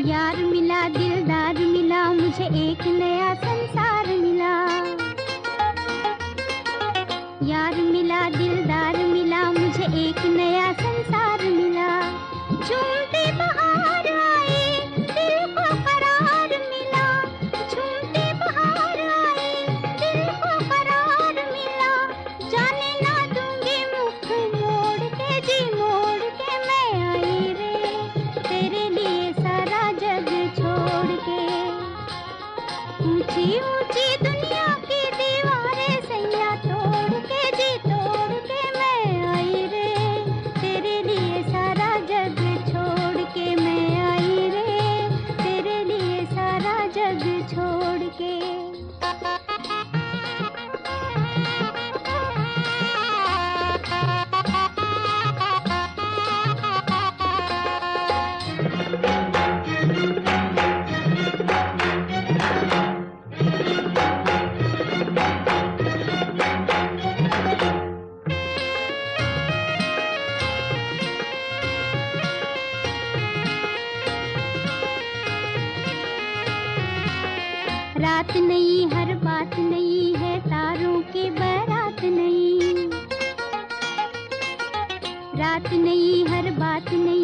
यार मिला, दिलदार मिला, मुझे एक नया संसार मिला। यार मिला, दिलदार मिला, मुझे एक नया संसार मिला। झूमते बहार आए, दिल को करार मिला। झूमते बहार आए, दिल को करार मिला। जाने ना दूंगी मुख मोड़ के, जी मोड़ के मैं आई रे, तेरे लिए सारा जग छोड़ के। ऊंची ऊंची दुनिया की दीवारें सैया तोड़ के, जी तोड़ के मैं आई रे, तेरे लिए सारा जग छोड़ के मैं आई रे, तेरे लिए सारा जग छोड़ के। रात नई, हर बात नई है, तारों की बारात नई। रात नई, हर बात नई